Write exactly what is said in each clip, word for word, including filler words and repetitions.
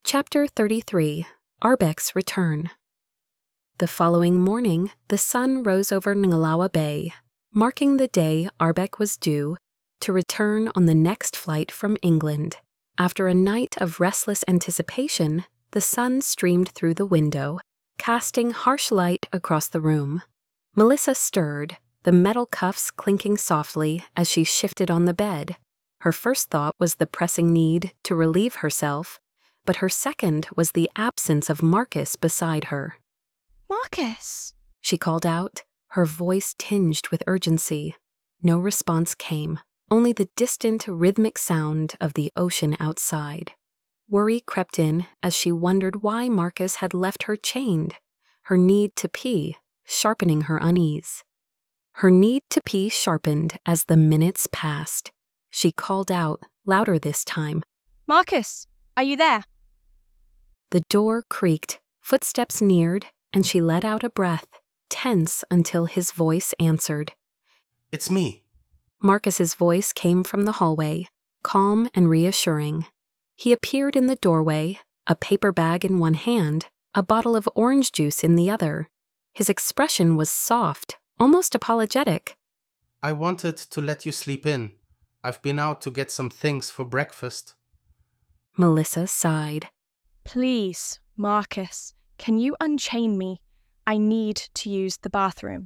Chapter thirty-three. Arbek's Return. The following morning, the sun rose over Ngalawa Bay, marking the day Arbek was due to return on the next flight from England. After a night of restless anticipation, the sun streamed through the window, casting harsh light across the room. Melissa stirred, the metal cuffs clinking softly as she shifted on the bed. Her first thought was the pressing need to relieve herself, but her second was the absence of Marcus beside her. Marcus! She called out, her voice tinged with urgency. No response came, only the distant rhythmic sound of the ocean outside. Worry crept in as she wondered why Marcus had left her chained, her need to pee sharpening her unease. Her need to pee sharpened as the minutes passed. She called out, louder this time. Marcus, are you there? The door creaked, footsteps neared, and she let out a breath, tense until his voice answered. It's me. Marcus's voice came from the hallway, calm and reassuring. He appeared in the doorway, a paper bag in one hand, a bottle of orange juice in the other. His expression was soft, almost apologetic. I wanted to let you sleep in. I've been out to get some things for breakfast. Melissa sighed. Please, Marcus, can you unchain me? I need to use the bathroom.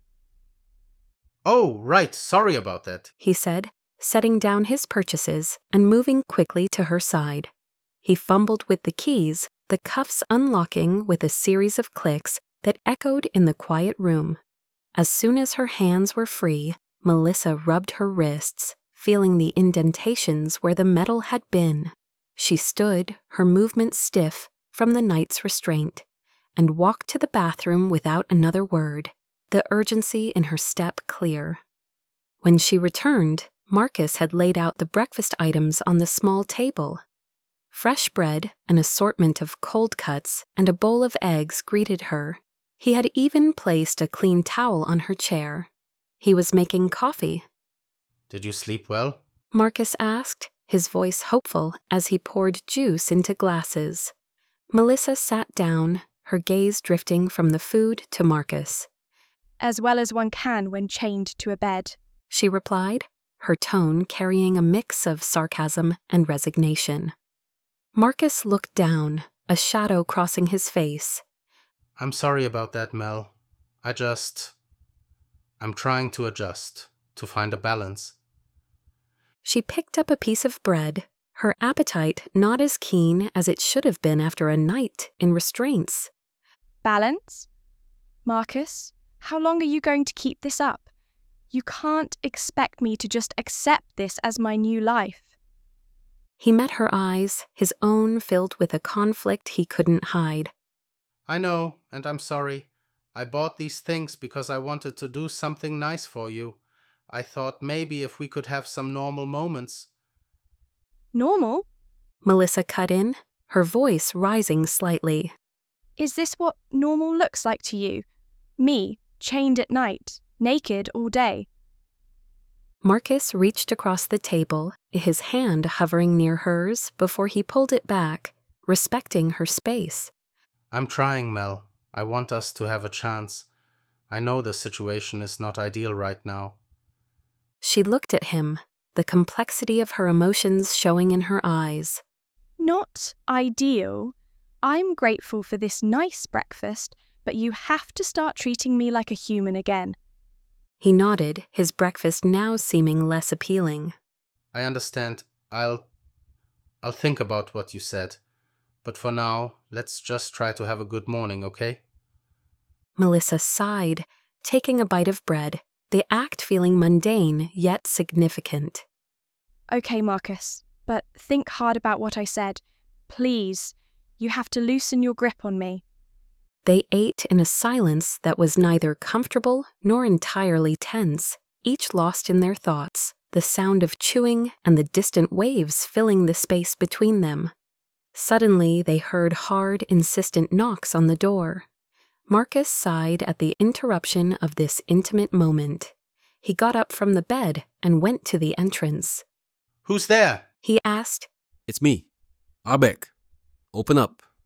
Oh, right, sorry about that, he said, setting down his purchases and moving quickly to her side. He fumbled with the keys, the cuffs unlocking with a series of clicks that echoed in the quiet room. As soon as her hands were free, Melissa rubbed her wrists, feeling the indentations where the metal had been. She stood, her movements stiff from the night's restraint, and walked to the bathroom without another word, the urgency in her step clear. When she returned, Marcus had laid out the breakfast items on the small table. Fresh bread, an assortment of cold cuts, and a bowl of eggs greeted her. He had even placed a clean towel on her chair. He was making coffee. Did you sleep well? Marcus asked, his voice hopeful as he poured juice into glasses. Melissa sat down, her gaze drifting from the food to Marcus. As well as one can when chained to a bed, she replied, her tone carrying a mix of sarcasm and resignation. Marcus looked down, a shadow crossing his face. I'm sorry about that, Mel. I just... I'm trying to adjust, to find a balance. She picked up a piece of bread, her appetite not as keen as it should have been after a night in restraints. Balance? Marcus, how long are you going to keep this up? You can't expect me to just accept this as my new life. He met her eyes, his own filled with a conflict he couldn't hide. I know, and I'm sorry. I bought these things because I wanted to do something nice for you. I thought maybe if we could have some normal moments. Normal? Melissa cut in, her voice rising slightly. Is this what normal looks like to you? Me, chained at night, naked all day. Marcus reached across the table, his hand hovering near hers before he pulled it back, respecting her space. I'm trying, Mel. I want us to have a chance. I know the situation is not ideal right now. She looked at him, the complexity of her emotions showing in her eyes. Not ideal. I'm grateful for this nice breakfast, but you have to start treating me like a human again. He nodded, his breakfast now seeming less appealing. I understand. I'll... I'll think about what you said. But for now, let's just try to have a good morning, okay? Melissa sighed, taking a bite of bread, the act feeling mundane yet significant. Okay, Marcus, but think hard about what I said. Please, you have to loosen your grip on me. They ate in a silence that was neither comfortable nor entirely tense, each lost in their thoughts, the sound of chewing and the distant waves filling the space between them. Suddenly, they heard hard, insistent knocks on the door. Marcus sighed at the interruption of this intimate moment. He got up from the bed and went to the entrance. Who's there? He asked. It's me, Arbek. Open up.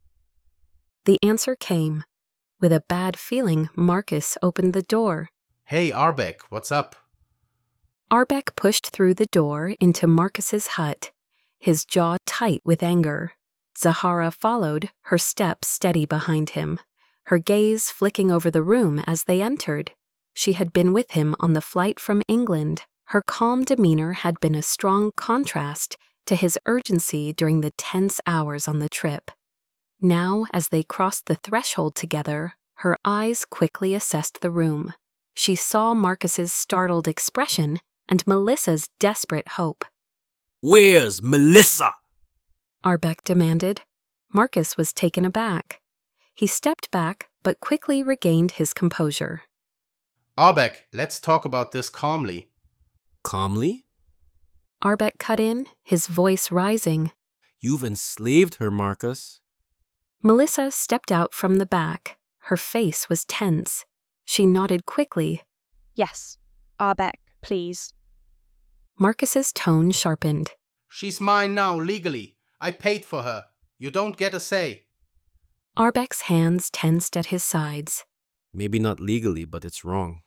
The answer came. With a bad feeling, Marcus opened the door. Hey, Arbeck, what's up? Arbeck pushed through the door into Marcus's hut, his jaw tight with anger. Zahara followed, her step steady behind him, her gaze flicking over the room as they entered. She had been with him on the flight from England. Her calm demeanor had been a strong contrast to his urgency during the tense hours on the trip. Now, as they crossed the threshold together, her eyes quickly assessed the room. She saw Marcus's startled expression and Melissa's desperate hope. Where's Melissa? Arbeck demanded. Marcus was taken aback. He stepped back, but quickly regained his composure. Arbeck, let's talk about this calmly. Calmly? Arbeck cut in, his voice rising. You've enslaved her, Marcus. Melissa stepped out from the back. Her face was tense. She nodded quickly. Yes, Arbeck, please. Marcus's tone sharpened. She's mine now, legally. I paid for her. You don't get a say. Arbeck's hands tensed at his sides. Maybe not legally, but it's wrong.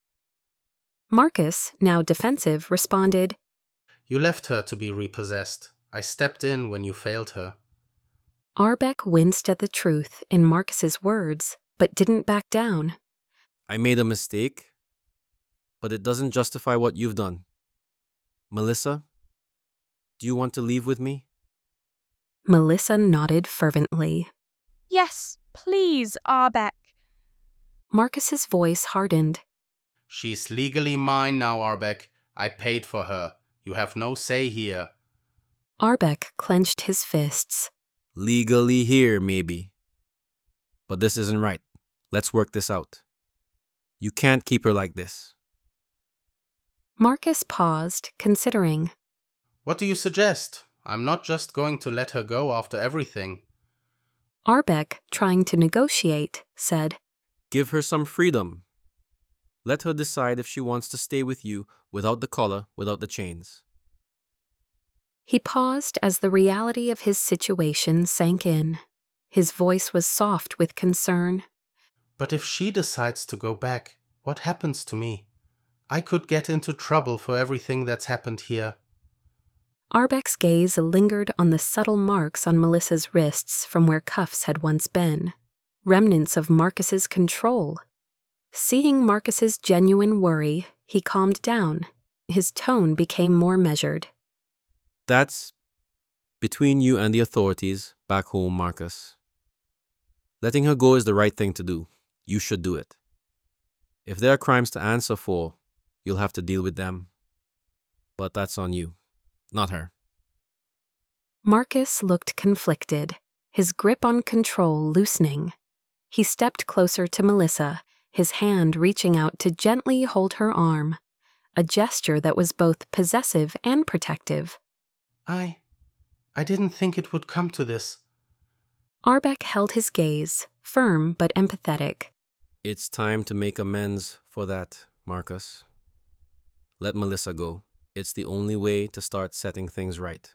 Marcus, now defensive, responded, You left her to be repossessed. I stepped in when you failed her. Arbeck winced at the truth in Marcus's words, but didn't back down. I made a mistake, but it doesn't justify what you've done. Melissa, do you want to leave with me? Melissa nodded fervently. Yes, please, Arbeck. Marcus's voice hardened. She's legally mine now, Arbeck. I paid for her. You have no say here. Arbeck clenched his fists. Legally here, maybe. But this isn't right. Let's work this out. You can't keep her like this. Marcus paused, considering. What do you suggest? I'm not just going to let her go after everything. Arbeck, trying to negotiate, said, Give her some freedom. Let her decide if she wants to stay with you without the collar, without the chains. He paused as the reality of his situation sank in. His voice was soft with concern. But if she decides to go back, what happens to me? I could get into trouble for everything that's happened here. Arbeck's gaze lingered on the subtle marks on Melissa's wrists from where cuffs had once been, remnants of Marcus's control. Seeing Marcus's genuine worry, he calmed down. His tone became more measured. That's between you and the authorities back home, Marcus. Letting her go is the right thing to do. You should do it. If there are crimes to answer for, you'll have to deal with them. But that's on you, not her. Marcus looked conflicted, his grip on control loosening. He stepped closer to Melissa, his hand reaching out to gently hold her arm, a gesture that was both possessive and protective. I... I didn't think it would come to this. Arbeck held his gaze, firm but empathetic. It's time to make amends for that, Marcus. Let Melissa go. It's the only way to start setting things right.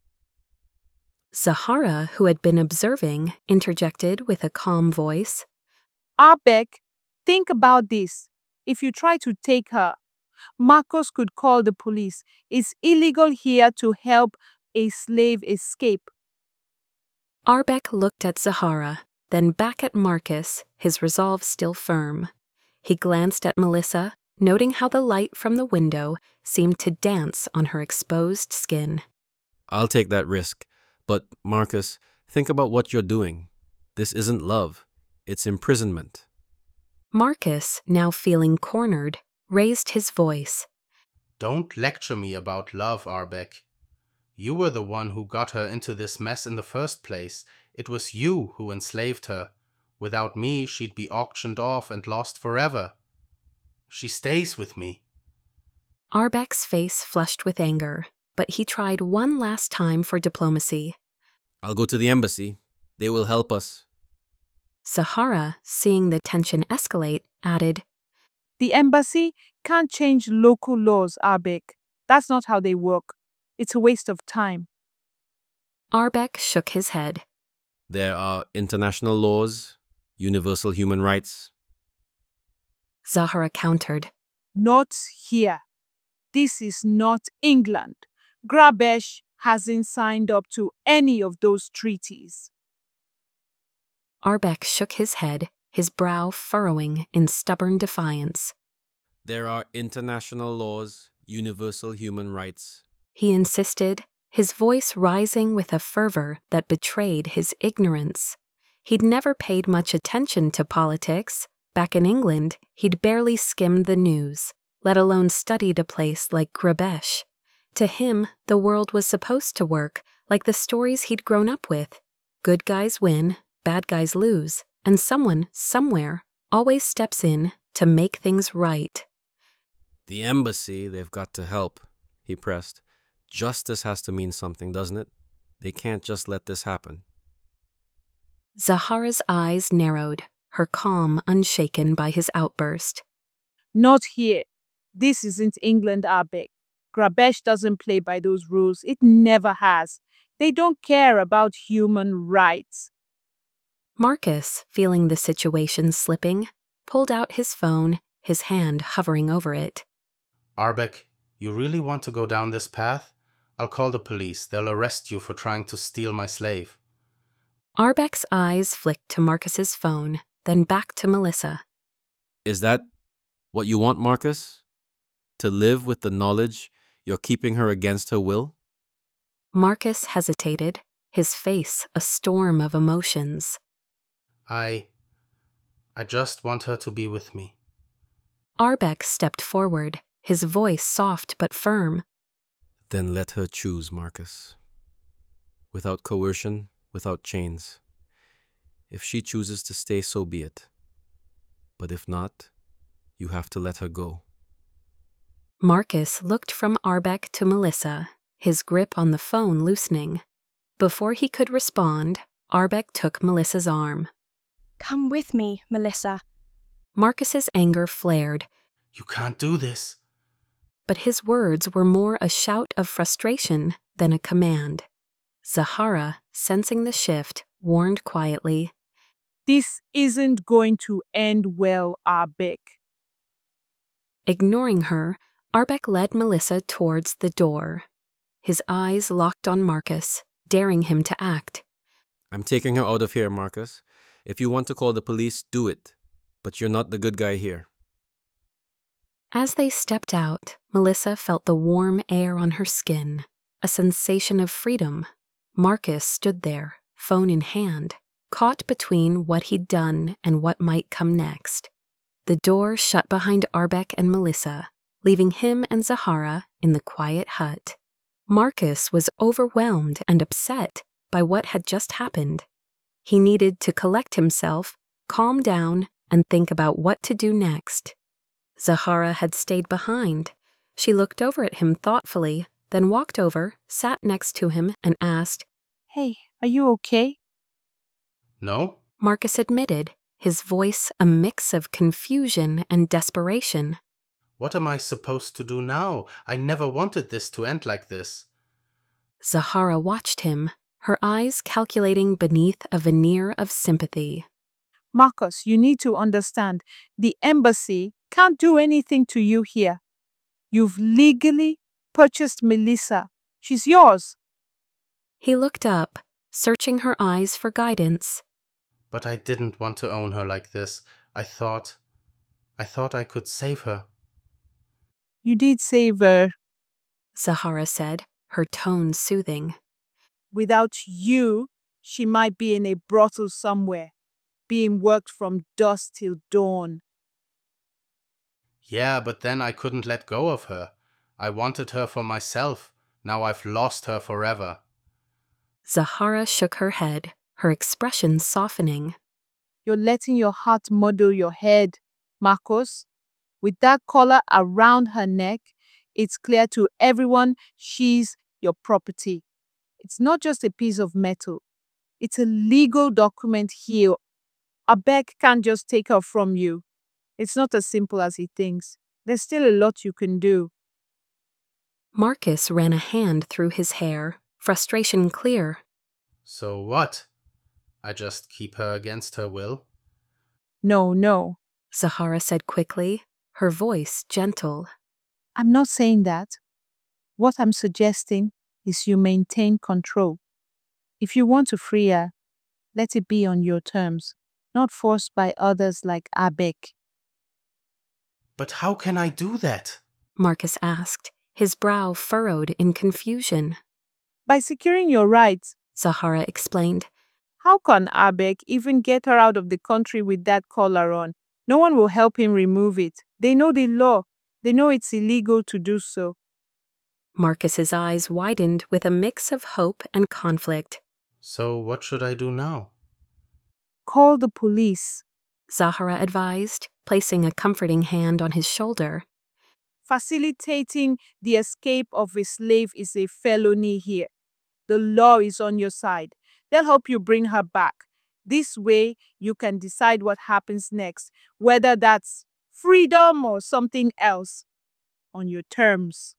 Zahara, who had been observing, interjected with a calm voice. Arbeck, think about this. If you try to take her, Marcus could call the police. It's illegal here to help a slave escape. Arbeck looked at Zahara, then back at Marcus, his resolve still firm. He glanced at Melissa, noting how the light from the window seemed to dance on her exposed skin. I'll take that risk. But, Marcus, think about what you're doing. This isn't love. It's imprisonment. Marcus, now feeling cornered, raised his voice. Don't lecture me about love, Arbeck. You were the one who got her into this mess in the first place. It was you who enslaved her. Without me, she'd be auctioned off and lost forever. She stays with me. Arbeck's face flushed with anger, but he tried one last time for diplomacy. I'll go to the embassy. They will help us. Zahara, seeing the tension escalate, added, The embassy can't change local laws, Arbeck. That's not how they work. It's a waste of time. Arbeck shook his head. There are international laws, universal human rights. Zahara countered. Not here. This is not England. Grabesh hasn't signed up to any of those treaties. Arbeck shook his head, his brow furrowing in stubborn defiance. There are international laws, universal human rights. He insisted, his voice rising with a fervor that betrayed his ignorance. He'd never paid much attention to politics. Back in England, he'd barely skimmed the news, let alone studied a place like Grabesh. To him, the world was supposed to work like the stories he'd grown up with. Good guys win, bad guys lose, and someone, somewhere, always steps in to make things right. The embassy, they've got to help, he pressed. Justice has to mean something, doesn't it? They can't just let this happen. Zahara's eyes narrowed, her calm unshaken by his outburst. Not here. This isn't England, Arbeck. Grabesh doesn't play by those rules. It never has. They don't care about human rights. Marcus, feeling the situation slipping, pulled out his phone, his hand hovering over it. Arbeck, you really want to go down this path? I'll call the police. They'll arrest you for trying to steal my slave. Arbeck's eyes flicked to Marcus's phone, then back to Melissa. Is that what you want, Marcus? To live with the knowledge you're keeping her against her will? Marcus hesitated, his face a storm of emotions. I... I just want her to be with me. Arbeck stepped forward, his voice soft but firm. Then let her choose, Marcus. Without coercion, without chains. If she chooses to stay, so be it. But if not, you have to let her go. Marcus looked from Arbeck to Melissa, his grip on the phone loosening. Before he could respond, Arbeck took Melissa's arm. Come with me, Melissa. Marcus's anger flared. You can't do this. But his words were more a shout of frustration than a command. Zahara, sensing the shift, warned quietly, This isn't going to end well, Arbeck. Ignoring her, Arbeck led Melissa towards the door. His eyes locked on Marcus, daring him to act. I'm taking her out of here, Marcus. If you want to call the police, do it. But you're not the good guy here. As they stepped out, Melissa felt the warm air on her skin, a sensation of freedom. Marcus stood there, phone in hand, caught between what he'd done and what might come next. The door shut behind Arbeck and Melissa, leaving him and Zahara in the quiet hut. Marcus was overwhelmed and upset by what had just happened. He needed to collect himself, calm down, and think about what to do next. Zahara had stayed behind. She looked over at him thoughtfully, then walked over, sat next to him, and asked, Hey, are you okay? No? Marcus admitted, his voice a mix of confusion and desperation. What am I supposed to do now? I never wanted this to end like this. Zahara watched him, her eyes calculating beneath a veneer of sympathy. Marcus, you need to understand, the embassy can't do anything to you here. You've legally purchased Melissa. She's yours. He looked up, searching her eyes for guidance. But I didn't want to own her like this. I thought... I thought I could save her. You did save her. Zahara said, her tone soothing. Without you, she might be in a brothel somewhere, being worked from dusk till dawn. Yeah, but then I couldn't let go of her. I wanted her for myself. Now I've lost her forever. Zahara shook her head, her expression softening. You're letting your heart muddle your head, Marcus. With that collar around her neck, it's clear to everyone she's your property. It's not just a piece of metal. It's a legal document here. Arbeck can't just take her from you. It's not as simple as he thinks. There's still a lot you can do. Marcus ran a hand through his hair, frustration clear. So what? I just keep her against her will? No, no, Zahara said quickly, her voice gentle. I'm not saying that. What I'm suggesting is you maintain control. If you want to free her, let it be on your terms, not forced by others like Abek. But how can I do that? Marcus asked, his brow furrowed in confusion. By securing your rights. Zahara explained. How can Abek even get her out of the country with that collar on? No one will help him remove it. They know the law. They know it's illegal to do so. Marcus's eyes widened with a mix of hope and conflict. So what should I do now? Call the police. Zahara advised, placing a comforting hand on his shoulder. Facilitating the escape of a slave is a felony here. The law is on your side. They'll help you bring her back. This way, you can decide what happens next, whether that's freedom or something else, on your terms.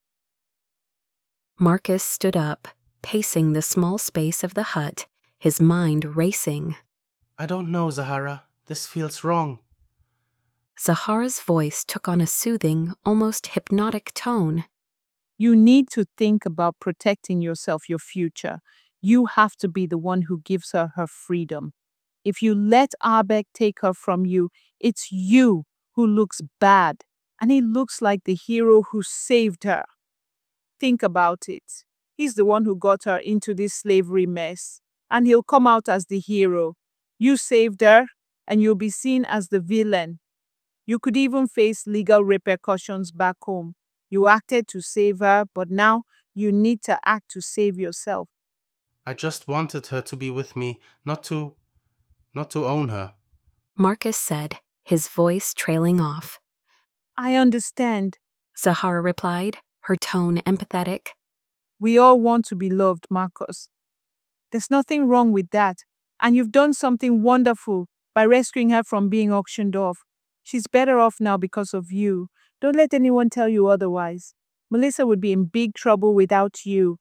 Marcus stood up, pacing the small space of the hut, his mind racing. I don't know, Zahara. This feels wrong. Zahara's voice took on a soothing, almost hypnotic tone. You need to think about protecting yourself, your future. You have to be the one who gives her her freedom. If you let Abek take her from you, it's you who looks bad, and he looks like the hero who saved her. Think about it. He's the one who got her into this slavery mess, and he'll come out as the hero. You saved her, and you'll be seen as the villain. You could even face legal repercussions back home. You acted to save her, but now you need to act to save yourself. I just wanted her to be with me, not to... not to own her. Marcus said, his voice trailing off. I understand, Zahara replied, her tone empathetic. We all want to be loved, Marcus. There's nothing wrong with that, and you've done something wonderful by rescuing her from being auctioned off. She's better off now because of you. Don't let anyone tell you otherwise. Melissa would be in big trouble without you.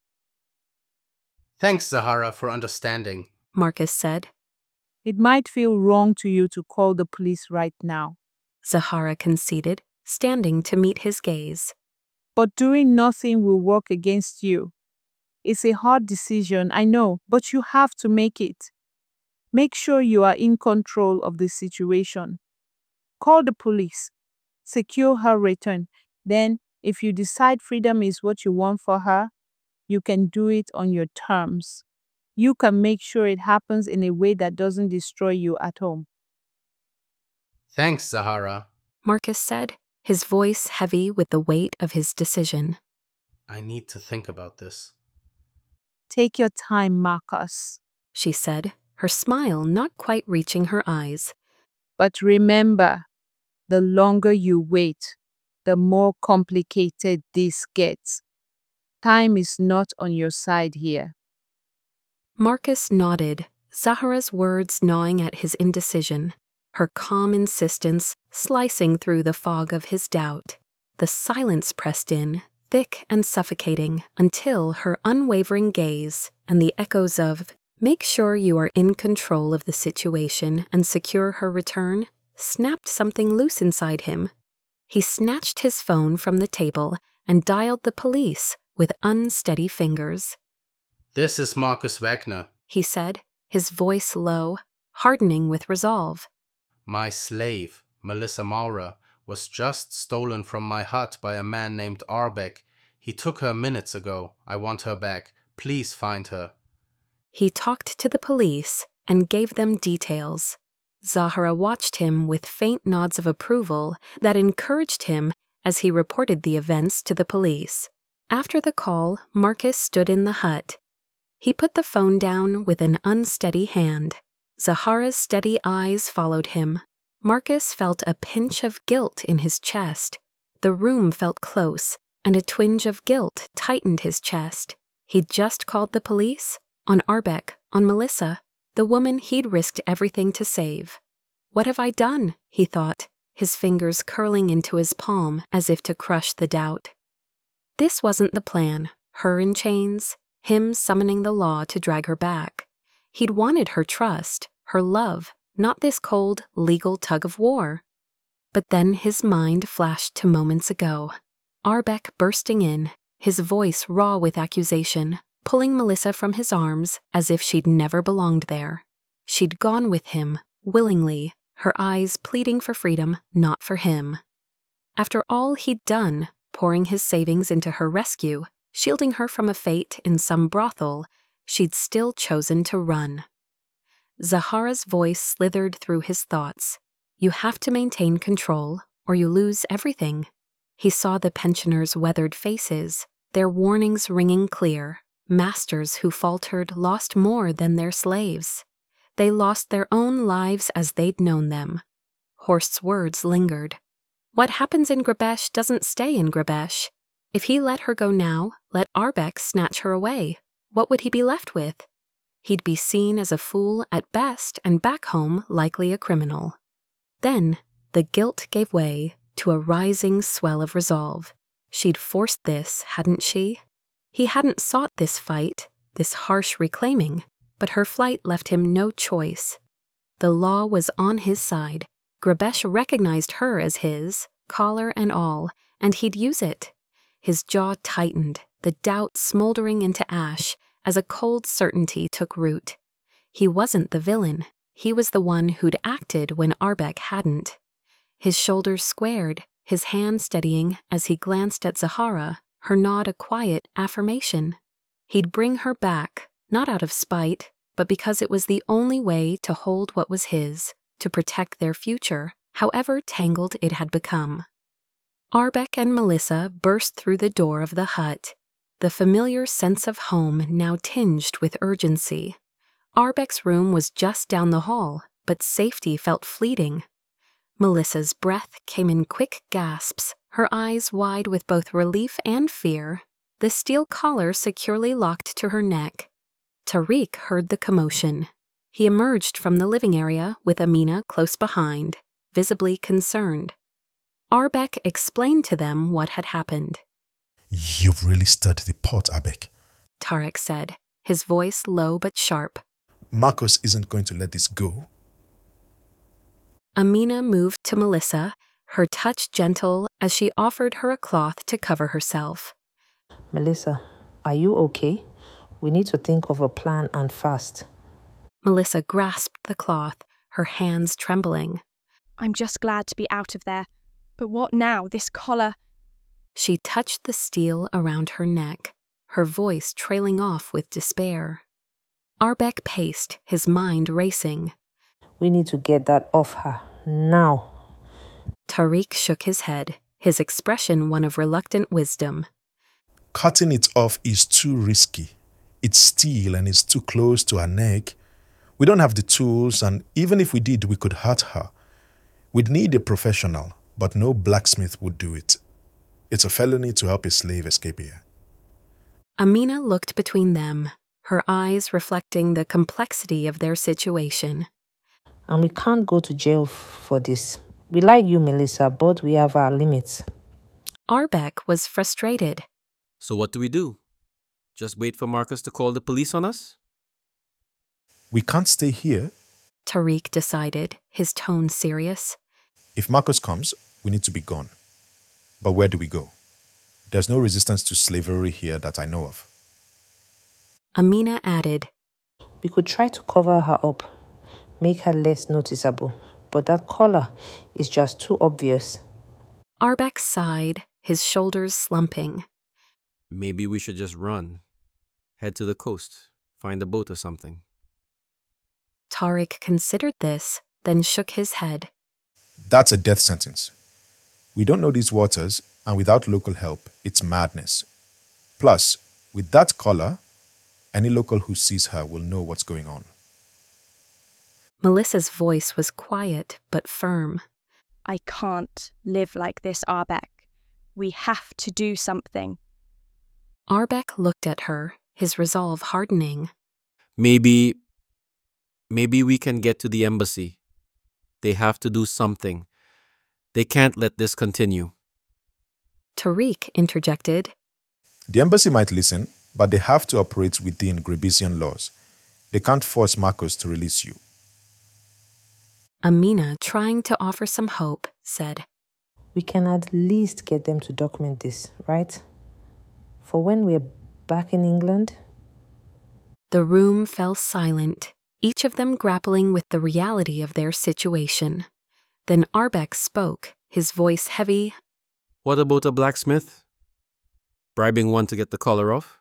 Thanks, Zahara, for understanding, Marcus said. It might feel wrong to you to call the police right now. Zahara conceded, standing to meet his gaze. But doing nothing will work against you. It's a hard decision, I know, but you have to make it. Make sure you are in control of the situation. Call the police. Secure her return. Then, if you decide freedom is what you want for her, you can do it on your terms. You can make sure it happens in a way that doesn't destroy you at home. Thanks, Zahara, Marcus said, his voice heavy with the weight of his decision. I need to think about this. Take your time, Marcus, she said, her smile not quite reaching her eyes. But remember, the longer you wait, the more complicated this gets. Time is not on your side here. Marcus nodded, Zahara's words gnawing at his indecision, her calm insistence slicing through the fog of his doubt. The silence pressed in, thick and suffocating, until her unwavering gaze and the echoes of, "Make sure you are in control of the situation and secure her return," snapped something loose inside him. He snatched his phone from the table and dialed the police with unsteady fingers. This is Marcus Wagner, he said, his voice low, hardening with resolve. My slave, Melissa Maurer, was just stolen from my hut by a man named Arbeck. He took her minutes ago. I want her back. Please find her. He talked to the police and gave them details. Zahara watched him with faint nods of approval that encouraged him as he reported the events to the police. After the call, Marcus stood in the hut. He put the phone down with an unsteady hand. Zahara's steady eyes followed him. Marcus felt a pinch of guilt in his chest. The room felt close, and a twinge of guilt tightened his chest. He'd just called the police? On Arbeck, on Melissa, the woman he'd risked everything to save. What have I done? He thought, his fingers curling into his palm as if to crush the doubt. This wasn't the plan, her in chains, him summoning the law to drag her back. He'd wanted her trust, her love, not this cold, legal tug of war. But then his mind flashed to moments ago. Arbeck bursting in, his voice raw with accusation, pulling Melissa from his arms as if she'd never belonged there. She'd gone with him, willingly, her eyes pleading for freedom, not for him. After all he'd done, pouring his savings into her rescue, shielding her from a fate in some brothel, she'd still chosen to run. Zahara's voice slithered through his thoughts. You have to maintain control, or you lose everything. He saw the pensioners' weathered faces, their warnings ringing clear. Masters who faltered lost more than their slaves. They lost their own lives as they'd known them. Horst's words lingered. What happens in Grabesh doesn't stay in Grabesh. If he let her go now, let Arbeck snatch her away, what would he be left with? He'd be seen as a fool at best and back home likely a criminal. Then, the guilt gave way to a rising swell of resolve. She'd forced this, hadn't she? He hadn't sought this fight, this harsh reclaiming, but her flight left him no choice. The law was on his side. Grabesh recognized her as his, collar and all, and he'd use it. His jaw tightened, the doubt smoldering into ash as a cold certainty took root. He wasn't the villain. He was the one who'd acted when Arbeck hadn't. His shoulders squared, his hand steadying as he glanced at Zahara, her nod a quiet affirmation. He'd bring her back, not out of spite, but because it was the only way to hold what was his, to protect their future, however tangled it had become. Arbeck and Melissa burst through the door of the hut, the familiar sense of home now tinged with urgency. Arbeck's room was just down the hall, but safety felt fleeting. Melissa's breath came in quick gasps, her eyes wide with both relief and fear, the steel collar securely locked to her neck. Tariq heard the commotion. He emerged from the living area with Amina close behind, visibly concerned. Arbeck explained to them what had happened. You've really stirred the pot, Arbeck, Tariq said, his voice low but sharp. Marcus isn't going to let this go. Amina moved to Melissa, her touch gentle as she offered her a cloth to cover herself. Melissa, are you okay? We need to think of a plan and fast. Melissa grasped the cloth, her hands trembling. I'm just glad to be out of there. But what now? This collar... She touched the steel around her neck, her voice trailing off with despair. Arbeck paced, his mind racing. We need to get that off her, now. Tariq shook his head, his expression one of reluctant wisdom. Cutting it off is too risky. It's steel and it's too close to her neck. We don't have the tools, and even if we did, we could hurt her. We'd need a professional, but no blacksmith would do it. It's a felony to help a slave escape here. Amina looked between them, her eyes reflecting the complexity of their situation. And we can't go to jail for this. We like you, Melissa, but we have our limits. Arbeck was frustrated. So what do we do? Just wait for Marcus to call the police on us? We can't stay here. Tariq decided, his tone serious. If Marcus comes, we need to be gone. But where do we go? There's no resistance to slavery here that I know of. Amina added, We could try to cover her up, make her less noticeable, but that collar is just too obvious. Arbeck sighed, his shoulders slumping. Maybe we should just run. Head to the coast. Find a boat or something. Tariq considered this, then shook his head. That's a death sentence. We don't know these waters, and without local help, it's madness. Plus, with that collar, any local who sees her will know what's going on. Melissa's voice was quiet but firm. I can't live like this, Arbeck. We have to do something. Arbeck looked at her, his resolve hardening. Maybe... Maybe we can get to the embassy. They have to do something. They can't let this continue. Tariq interjected. The embassy might listen, but they have to operate within Grabesian laws. They can't force Marcus to release you. Amina, trying to offer some hope, said, We can at least get them to document this, right? For when we're back in England? The room fell silent, each of them grappling with the reality of their situation. Then Arbeck spoke, his voice heavy. What about a blacksmith? Bribing one to get the collar off?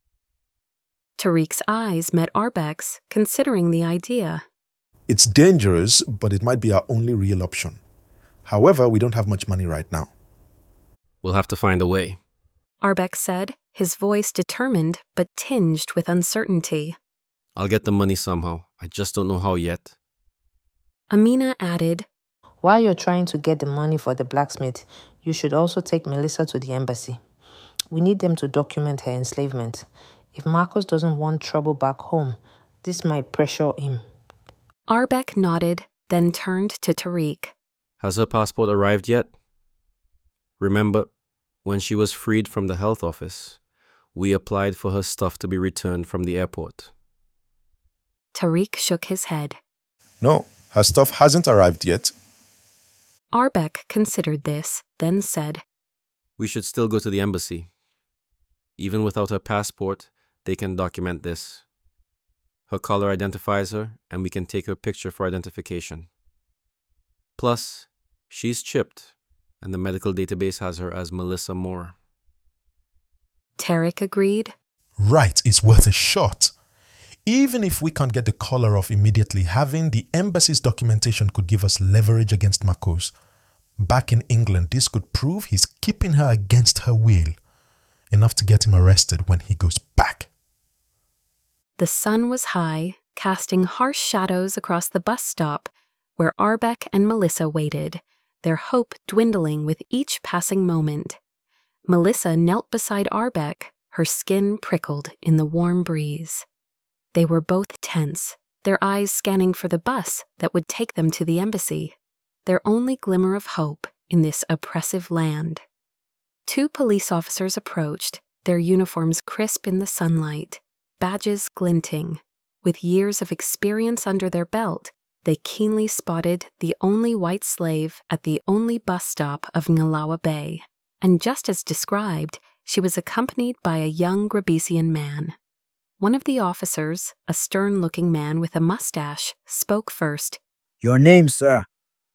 Tariq's eyes met Arbeck's, considering the idea. It's dangerous, but it might be our only real option. However, we don't have much money right now. We'll have to find a way. Arbeck said, his voice determined but tinged with uncertainty. I'll get the money somehow. I just don't know how yet. Amina added, While you're trying to get the money for the blacksmith, you should also take Melissa to the embassy. We need them to document her enslavement. If Marcus doesn't want trouble back home, this might pressure him. Arbeck nodded, then turned to Tariq. Has her passport arrived yet? Remember, when she was freed from the health office, we applied for her stuff to be returned from the airport. Tariq shook his head. No, her stuff hasn't arrived yet. Arbeck considered this, then said, We should still go to the embassy. Even without her passport, they can document this. Her collar identifies her, and we can take her picture for identification. Plus, she's chipped, and the medical database has her as Melissa Moore. Tariq agreed. Right, it's worth a shot. Even if we can't get the collar off immediately, having the embassy's documentation could give us leverage against Marcos. Back in England, this could prove he's keeping her against her will, enough to get him arrested when he goes back. The sun was high, casting harsh shadows across the bus stop where Arbeck and Melissa waited, their hope dwindling with each passing moment. Melissa knelt beside Arbeck, her skin prickled in the warm breeze. They were both tense, their eyes scanning for the bus that would take them to the embassy, their only glimmer of hope in this oppressive land. Two police officers approached, their uniforms crisp in the sunlight, badges glinting. With years of experience under their belt, they keenly spotted the only white slave at the only bus stop of Ngalawa Bay, and just as described, she was accompanied by a young Grabesian man. One of the officers, a stern-looking man with a mustache, spoke first. Your name, sir?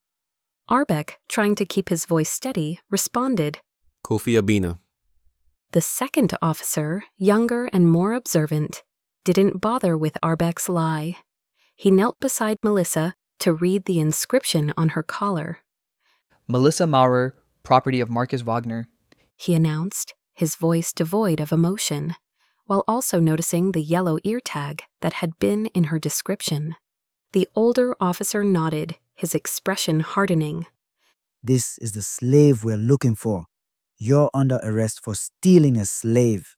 Arbeck, trying to keep his voice steady, responded. Kofi Abina. The second officer, younger and more observant, didn't bother with Arbeck's lie. He knelt beside Melissa to read the inscription on her collar. Melissa Maurer, property of Marcus Wagner, he announced, his voice devoid of emotion, while also noticing the yellow ear tag that had been in her description. The older officer nodded, his expression hardening. This is the slave we're looking for. You're under arrest for stealing a slave.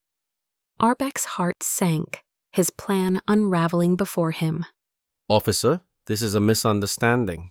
Arbeck's heart sank, his plan unraveling before him. Officer, this is a misunderstanding.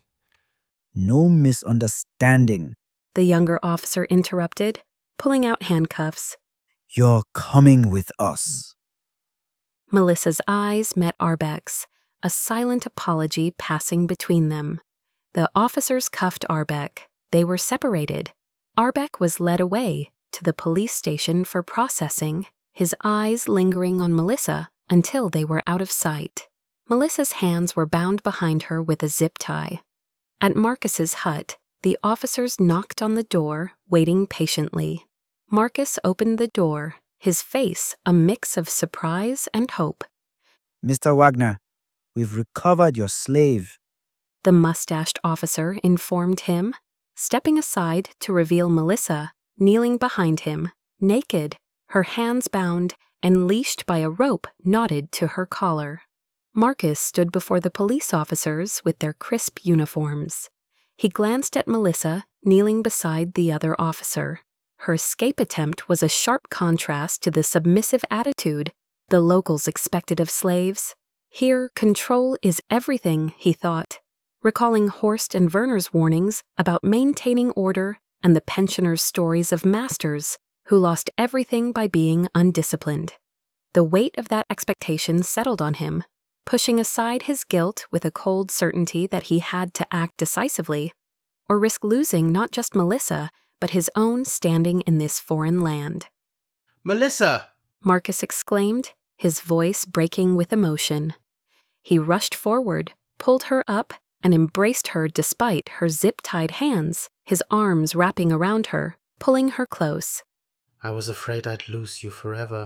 No misunderstanding. The younger officer interrupted, pulling out handcuffs. You're coming with us. Melissa's eyes met Arbeck's, a silent apology passing between them. The officers cuffed Arbeck. They were separated. Arbeck was led away to the police station for processing, his eyes lingering on Melissa until they were out of sight. Melissa's hands were bound behind her with a zip tie. At Marcus's hut, the officers knocked on the door, waiting patiently. Marcus opened the door, his face a mix of surprise and hope. Mister Wagner, we've recovered your slave. The mustached officer informed him, stepping aside to reveal Melissa, kneeling behind him, naked, her hands bound and leashed by a rope knotted to her collar. Marcus stood before the police officers with their crisp uniforms. He glanced at Melissa, kneeling beside the other officer. Her escape attempt was a sharp contrast to the submissive attitude the locals expected of slaves. Here, control is everything, he thought, recalling Horst and Werner's warnings about maintaining order and the pensioners' stories of masters who lost everything by being undisciplined. The weight of that expectation settled on him. pushing aside his guilt with a cold certainty that he had to act decisively, or risk losing not just Melissa, but his own standing in this foreign land. Melissa! Marcus exclaimed, his voice breaking with emotion. He rushed forward, pulled her up, and embraced her despite her zip-tied hands, his arms wrapping around her, pulling her close. I was afraid I'd lose you forever.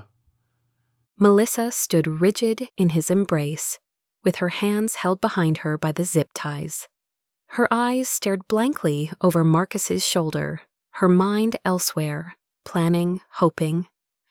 Melissa stood rigid in his embrace, with her hands held behind her by the zip ties. Her eyes stared blankly over Marcus's shoulder, her mind elsewhere, planning, hoping.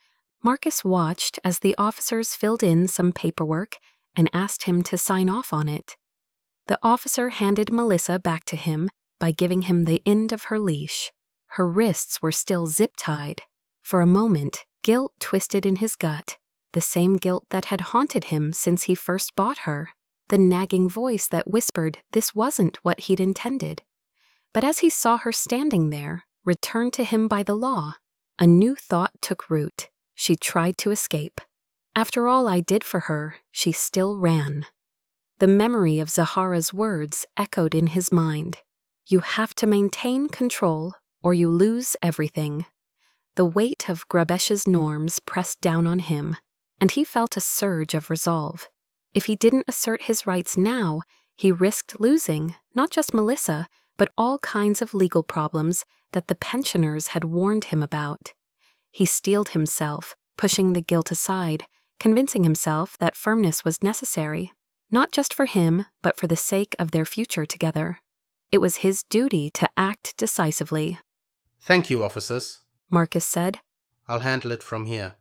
Marcus watched as the officers filled in some paperwork and asked him to sign off on it. The officer handed Melissa back to him by giving him the end of her leash. Her wrists were still zip-tied. For a moment, guilt twisted in his gut, the same guilt that had haunted him since he first bought her, the nagging voice that whispered this wasn't what he'd intended. But as he saw her standing there, returned to him by the law, a new thought took root. She tried to escape. After all I did for her, she still ran. The memory of Zahara's words echoed in his mind. You have to maintain control, or you lose everything. The weight of Grabesh's norms pressed down on him, and he felt a surge of resolve. If he didn't assert his rights now, he risked losing not just Melissa, but all kinds of legal problems that the pensioners had warned him about. He steeled himself, pushing the guilt aside, convincing himself that firmness was necessary, not just for him, but for the sake of their future together. It was his duty to act decisively. Thank you, officers, Marcus said. I'll handle it from here.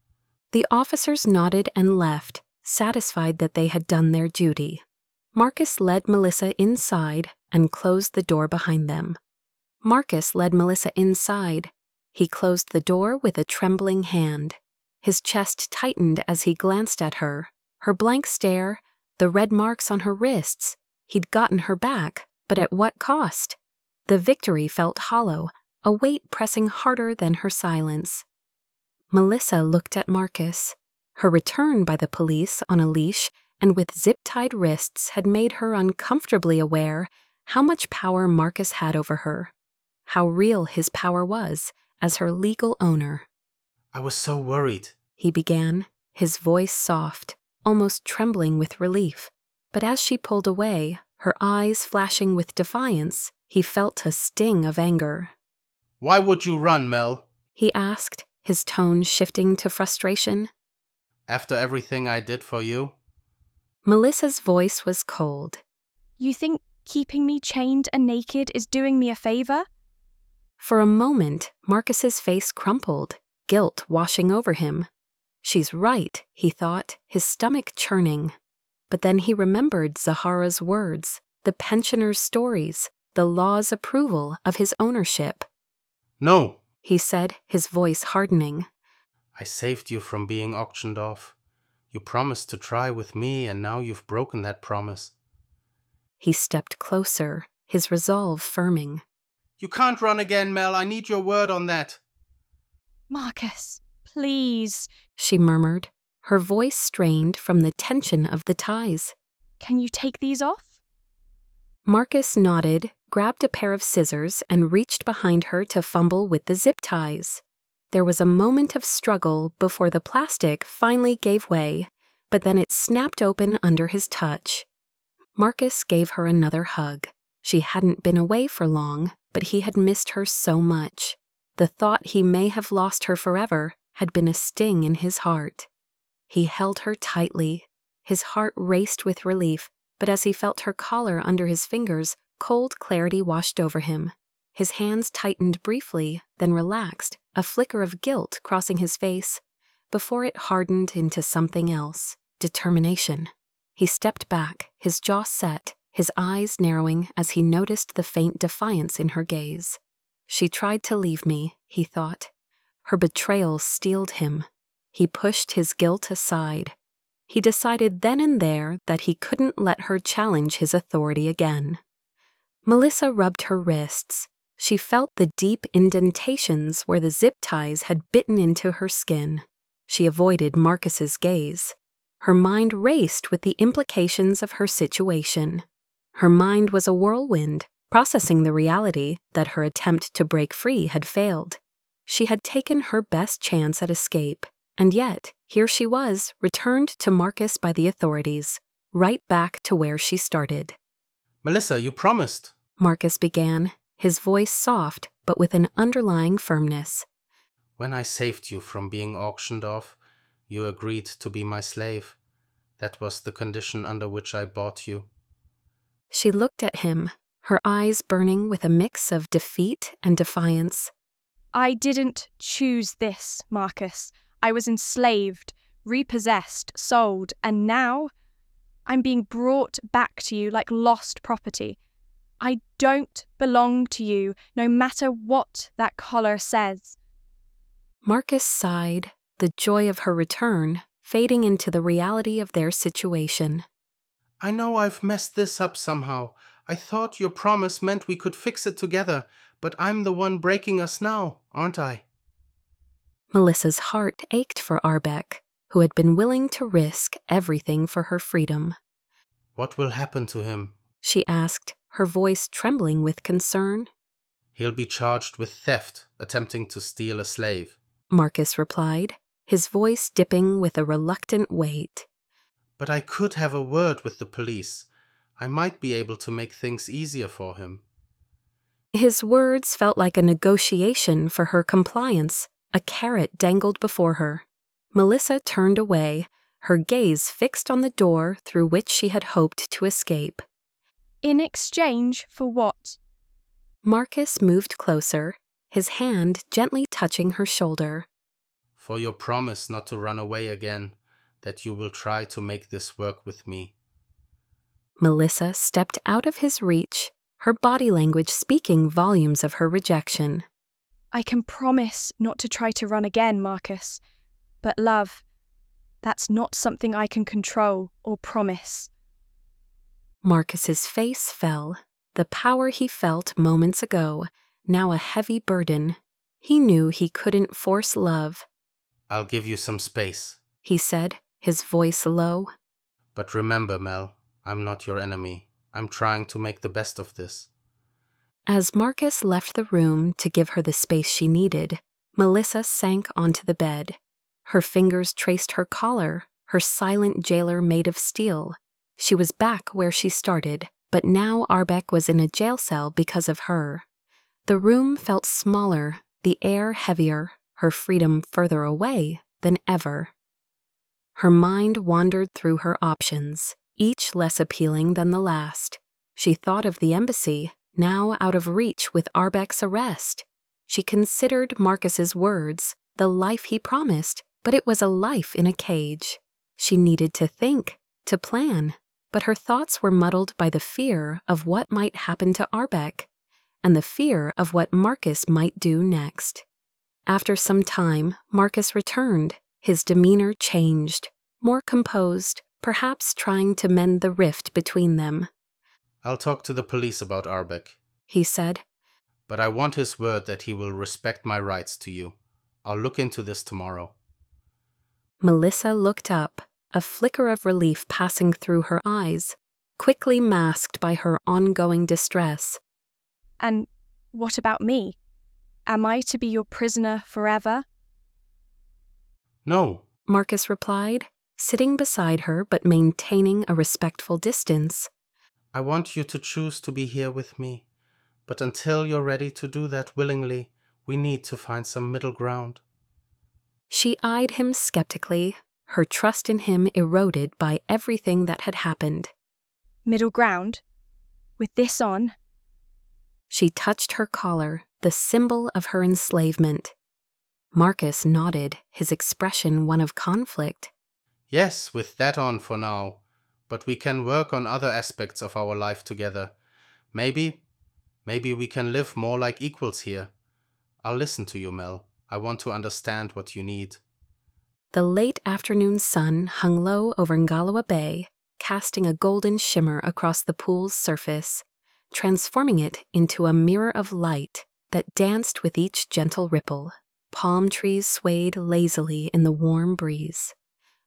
The officers nodded and left, satisfied that they had done their duty. Marcus led Melissa inside and closed the door behind them. Marcus led Melissa inside. He closed the door with a trembling hand. His chest tightened as he glanced at her, her blank stare, the red marks on her wrists. He'd gotten her back, but at what cost? The victory felt hollow, a weight pressing harder than her silence. Melissa looked at Marcus. Her return by the police on a leash and with zip-tied wrists had made her uncomfortably aware how much power Marcus had over her, how real his power was as her legal owner. I was so worried, he began, his voice soft, almost trembling with relief. But as she pulled away, her eyes flashing with defiance, he felt a sting of anger. Why would you run, Mel? He asked, his tone shifting to frustration. After everything I did for you? Melissa's voice was cold. You think keeping me chained and naked is doing me a favor? For a moment, Marcus's face crumpled, guilt washing over him. She's right, he thought, his stomach churning. But then he remembered Zahara's words, the pensioners' stories, the law's approval of his ownership. No, he said, his voice hardening. I saved you from being auctioned off. You promised to try with me, and now you've broken that promise. He stepped closer, his resolve firming. You can't run again, Mel. I need your word on that. Marcus, please, she murmured, her voice strained from the tension of the ties. Can you take these off? Marcus nodded, grabbed a pair of scissors, and reached behind her to fumble with the zip ties. There was a moment of struggle before the plastic finally gave way, but then it snapped open under his touch. Marcus gave her another hug. She hadn't been away for long, but he had missed her so much. The thought he may have lost her forever had been a sting in his heart. He held her tightly. His heart raced with relief, but as he felt her collar under his fingers, cold clarity washed over him. His hands tightened briefly, then relaxed, a flicker of guilt crossing his face, before it hardened into something else, determination. He stepped back, his jaw set, his eyes narrowing as he noticed the faint defiance in her gaze. She tried to leave me, he thought. Her betrayal steeled him. He pushed his guilt aside. He decided then and there that he couldn't let her challenge his authority again. Melissa rubbed her wrists. She felt the deep indentations where the zip ties had bitten into her skin. She avoided Marcus's gaze. Her mind raced with the implications of her situation. Her mind was a whirlwind, processing the reality that her attempt to break free had failed. She had taken her best chance at escape, and yet here she was, returned to Marcus by the authorities, right back to where she started. Melissa, you promised. Marcus began, his voice soft but with an underlying firmness. When I saved you from being auctioned off, you agreed to be my slave. That was the condition under which I bought you. She looked at him, her eyes burning with a mix of defeat and defiance. I didn't choose this, Marcus. I was enslaved, repossessed, sold, and now I'm being brought back to you like lost property. I don't belong to you, no matter what that collar says. Marcus sighed, the joy of her return fading into the reality of their situation. I know I've messed this up somehow. I thought your promise meant we could fix it together, but I'm the one breaking us now, aren't I? Melissa's heart ached for Arbeck, who had been willing to risk everything for her freedom. What will happen to him? She asked, her voice trembling with concern. He'll be charged with theft, attempting to steal a slave. Marcus replied, his voice dipping with a reluctant weight. But I could have a word with the police. I might be able to make things easier for him. His words felt like a negotiation for her compliance, a carrot dangled before her. Melissa turned away, her gaze fixed on the door through which she had hoped to escape. In exchange for what? Marcus moved closer, his hand gently touching her shoulder. For your promise not to run away again, that you will try to make this work with me. Melissa stepped out of his reach, her body language speaking volumes of her rejection. I can promise not to try to run again, Marcus. But love, that's not something I can control or promise. Marcus's face fell, the power he felt moments ago, now a heavy burden. He knew he couldn't force love. I'll give you some space, he said, his voice low. But remember, Mel, I'm not your enemy. I'm trying to make the best of this. As Marcus left the room to give her the space she needed, Melissa sank onto the bed. Her fingers traced her collar, her silent jailer made of steel. She was back where she started, but now Arbeck was in a jail cell because of her. The room felt smaller, the air heavier, her freedom further away than ever. Her mind wandered through her options, each less appealing than the last. She thought of the embassy, now out of reach with Arbeck's arrest. She considered Marcus's words, the life he promised, but it was a life in a cage. She needed to think, to plan, but her thoughts were muddled by the fear of what might happen to Arbeck, and the fear of what Marcus might do next. After some time, Marcus returned. His demeanor changed, more composed, perhaps trying to mend the rift between them. I'll talk to the police about Arbeck, he said. But I want his word that he will respect my rights to you. I'll look into this tomorrow. Melissa looked up, a flicker of relief passing through her eyes, quickly masked by her ongoing distress. And what about me? Am I to be your prisoner forever? No, Marcus replied, sitting beside her but maintaining a respectful distance. I want you to choose to be here with me, but until you're ready to do that willingly, we need to find some middle ground. She eyed him skeptically, her trust in him eroded by everything that had happened. Middle ground? With this on? She touched her collar, the symbol of her enslavement. Marcus nodded, his expression one of conflict. Yes, with that on for now, but we can work on other aspects of our life together. Maybe, maybe we can live more like equals here. I'll listen to you, Mel. I want to understand what you need. The late afternoon sun hung low over Ngalawa Bay, casting a golden shimmer across the pool's surface, transforming it into a mirror of light that danced with each gentle ripple. Palm trees swayed lazily in the warm breeze.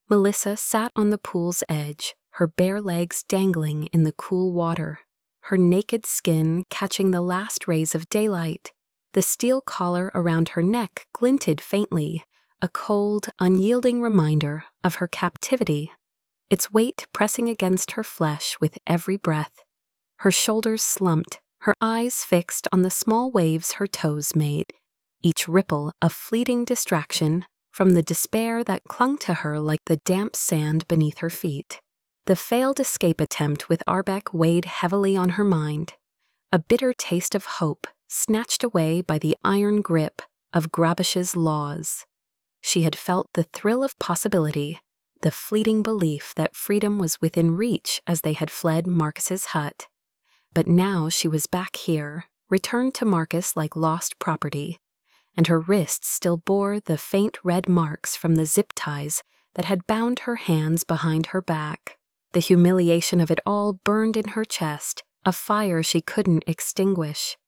Melissa sat on the pool's edge, her bare legs dangling in the cool water, her naked skin catching the last rays of daylight. The steel collar around her neck glinted faintly, a cold, unyielding reminder of her captivity, its weight pressing against her flesh with every breath. Her shoulders slumped, her eyes fixed on the small waves her toes made, each ripple a fleeting distraction from the despair that clung to her like the damp sand beneath her feet. The failed escape attempt with Arbec weighed heavily on her mind, a bitter taste of hope snatched away by the iron grip of Grabish's laws. She had felt the thrill of possibility, the fleeting belief that freedom was within reach as they had fled Marcus's hut. But now she was back here, returned to Marcus like lost property, and her wrists still bore the faint red marks from the zip ties that had bound her hands behind her back. The humiliation of it all burned in her chest, a fire she couldn't extinguish.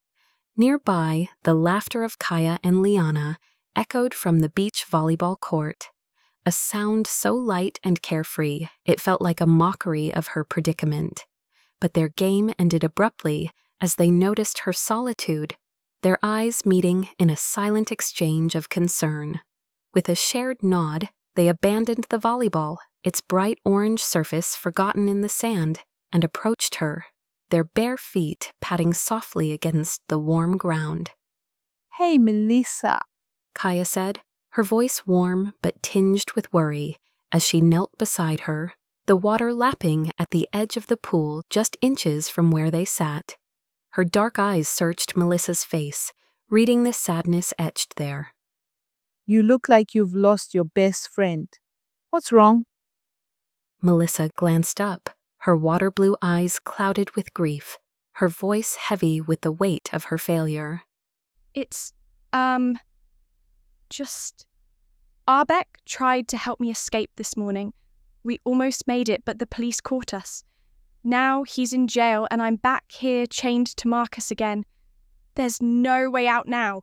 Nearby, the laughter of Kaya and Liana echoed from the beach volleyball court, a sound so light and carefree it felt like a mockery of her predicament. But their game ended abruptly as they noticed her solitude, their eyes meeting in a silent exchange of concern. With a shared nod, they abandoned the volleyball, its bright orange surface forgotten in the sand, and approached her, their bare feet patting softly against the warm ground. Hey, Melissa, Kaya said, her voice warm but tinged with worry as she knelt beside her, the water lapping at the edge of the pool just inches from where they sat. Her dark eyes searched Melissa's face, reading the sadness etched there. You look like you've lost your best friend. What's wrong? Melissa glanced up, her water blue eyes clouded with grief, her voice heavy with the weight of her failure. It's, um, just... Arbec tried to help me escape this morning. We almost made it, but the police caught us. Now he's in jail and I'm back here chained to Marcus again. There's no way out now.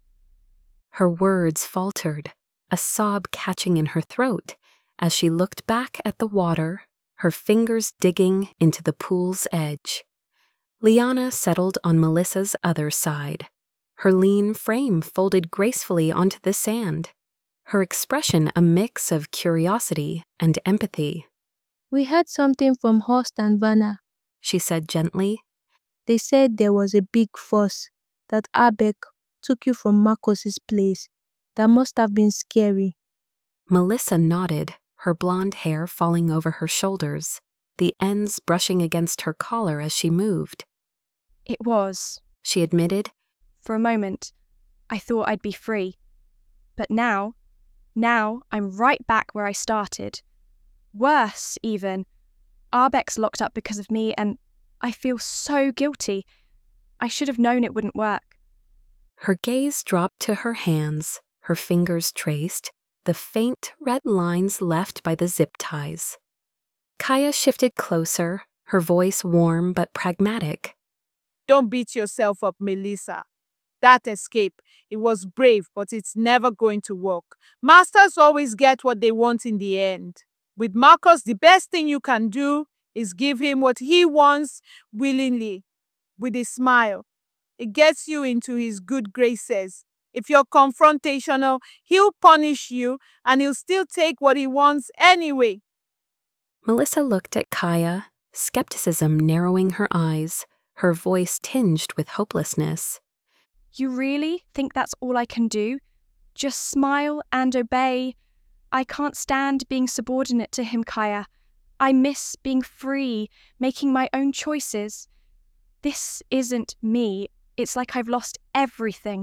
Her words faltered, a sob catching in her throat as she looked back at the water, her fingers digging into the pool's edge. Liana settled on Melissa's other side, her lean frame folded gracefully onto the sand, her expression a mix of curiosity and empathy. We heard something from Horst and Vanna, she said gently. They said there was a big fuss, that Arbec took you from Marcus's place. That must have been scary. Melissa nodded, her blonde hair falling over her shoulders, the ends brushing against her collar as she moved. It was, she admitted. For a moment, I thought I'd be free. But now, now I'm right back where I started. Worse, even. Arbec's locked up because of me, and I feel so guilty. I should have known it wouldn't work. Her gaze dropped to her hands, her fingers traced, the faint red lines left by the zip ties. Kaya shifted closer, her voice warm but pragmatic. Don't beat yourself up, Melissa. That escape, it was brave, but it's never going to work. Masters always get what they want in the end. With Marcus, the best thing you can do is give him what he wants willingly, with a smile. It gets you into his good graces. If you're confrontational, he'll punish you, and he'll still take what he wants anyway. Melissa looked at Kaya, skepticism narrowing her eyes, her voice tinged with hopelessness. You really think that's all I can do? Just smile and obey? I can't stand being subordinate to him, Kaya. I miss being free, making my own choices. This isn't me. It's like I've lost everything.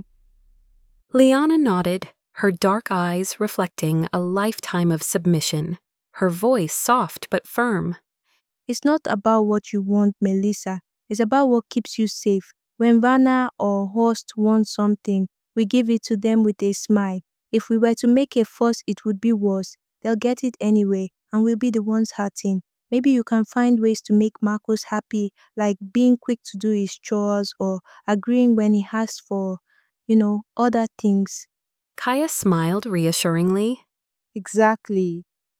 Liana nodded, her dark eyes reflecting a lifetime of submission, her voice soft but firm. It's not about what you want, Melissa. It's about what keeps you safe. When Vanna or Horst want something, we give it to them with a smile. If we were to make a fuss, it would be worse. They'll get it anyway, and we'll be the ones hurting. Maybe you can find ways to make Marcus happy, like being quick to do his chores or agreeing when he asks for, you know, other things. Kaya smiled reassuringly. Exactly.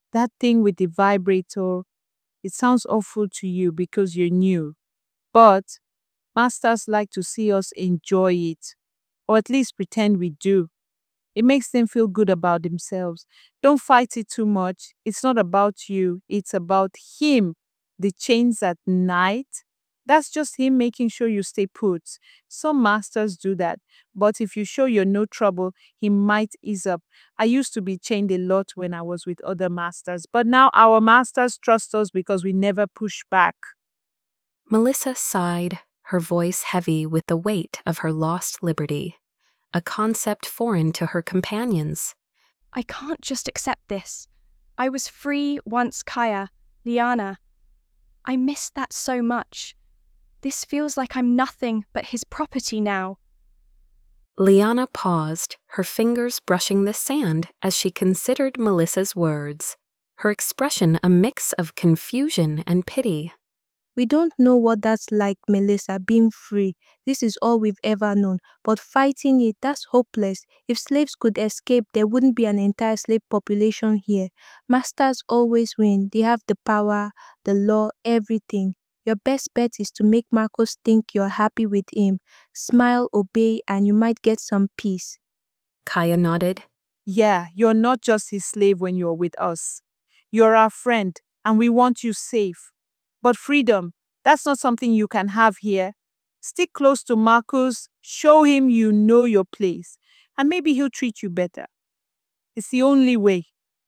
That thing with the vibrator, it sounds awful to you because you're new. But masters like to see us enjoy it, or at least pretend we do. It makes them feel good about themselves. Don't fight it too much. It's not about you, it's about him. The chains at night, that's just him making sure you stay put. Some masters do that, but if you show you're no trouble, he might ease up. I used to be chained a lot when I was with other masters, but now our masters trust us because we never push back. Melissa sighed, her voice heavy with the weight of her lost liberty, a concept foreign to her companions. I can't just accept this. I was free once Kaya, Liana. I miss that so much. This feels like I'm nothing but his property now. Liana paused, her fingers brushing the sand as she considered Melissa's words, her expression a mix of confusion and pity. We don't know what that's like, Melissa, being free. This is all we've ever known. But fighting it, that's hopeless. If slaves could escape, there wouldn't be an entire slave population here. Masters always win. They have the power, the law, everything. Your best bet is to make Marcos think you're happy with him. Smile, obey, and you might get some peace. Kaya nodded. Yeah, you're not just his slave when you're with us. You're our friend, and we want you safe. But freedom, that's not something you can have here. Stick close to Marcos, show him you know your place, and maybe he'll treat you better. It's the only way.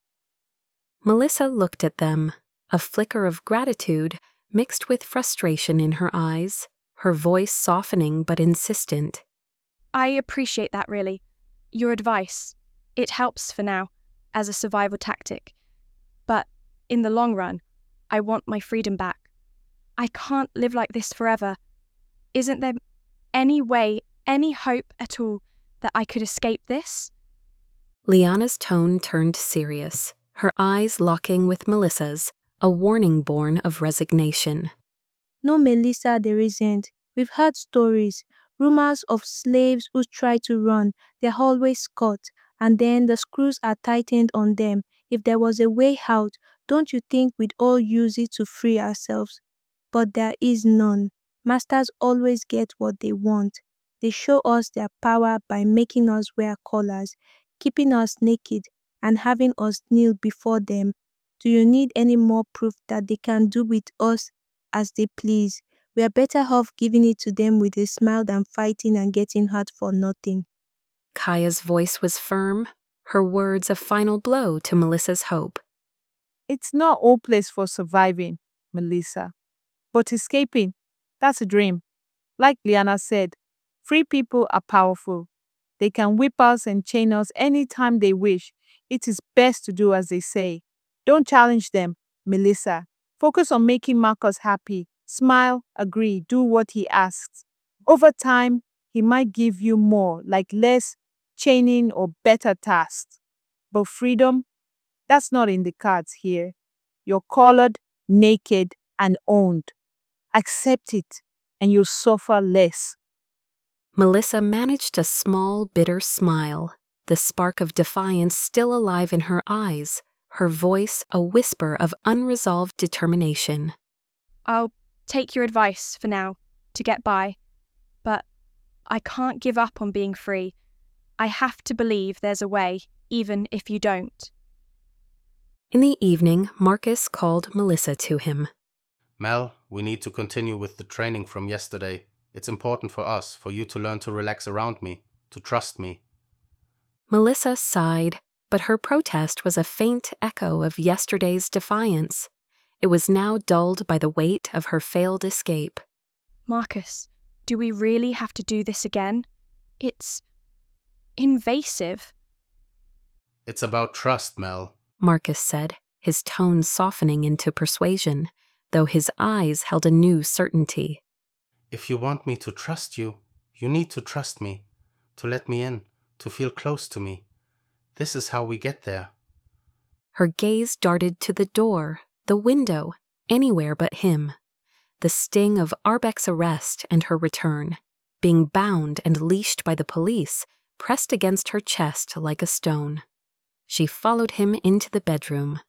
Melissa looked at them, a flicker of gratitude mixed with frustration in her eyes, her voice softening but insistent. I appreciate that, really. Your advice. It helps for now, as a survival tactic. But in the long run, I want my freedom back. I can't live like this forever. Isn't there any way, any hope at all, that I could escape this? Liana's tone turned serious, her eyes locking with Melissa's, a warning born of resignation. No, Melissa, there isn't. We've heard stories, rumors of slaves who try to run. They're always caught, and then the screws are tightened on them. If there was a way out, don't you think we'd all use it to free ourselves? But there is none. Masters always get what they want. They show us their power by making us wear collars, keeping us naked, and having us kneel before them. Do you need any more proof that they can do with us as they please? We are better off giving it to them with a smile than fighting and getting hurt for nothing. Kaya's voice was firm, her words a final blow to Melissa's hope. It's not all place for surviving, Melissa. But escaping, that's a dream. Like Liana said, free people are powerful. They can whip us and chain us anytime they wish. It is best to do as they say. Don't challenge them, Melissa. Focus on making Marcos happy. Smile, agree, do what he asks. Over time, he might give you more, like less chaining or better tasks. But freedom, that's not in the cards here. You're collared, naked, and owned. Accept it, and you'll suffer less. Melissa managed a small, bitter smile, the spark of defiance still alive in her eyes, her voice a whisper of unresolved determination. I'll take your advice for now, to get by. But I can't give up on being free. I have to believe there's a way, even if you don't. In the evening, Marcus called Melissa to him. Mel, we need to continue with the training from yesterday. It's important for us, for you to learn to relax around me, to trust me. Melissa sighed, but her protest was a faint echo of yesterday's defiance. It was now dulled by the weight of her failed escape. Marcus, do we really have to do this again? It's invasive. It's about trust, Mel. Marcus said, his tone softening into persuasion, though his eyes held a new certainty. If you want me to trust you, you need to trust me, to let me in, to feel close to me. This is how we get there. Her gaze darted to the door, the window, anywhere but him. The sting of Arbeck's arrest and her return, being bound and leashed by the police, pressed against her chest like a stone. She followed him into the bedroom.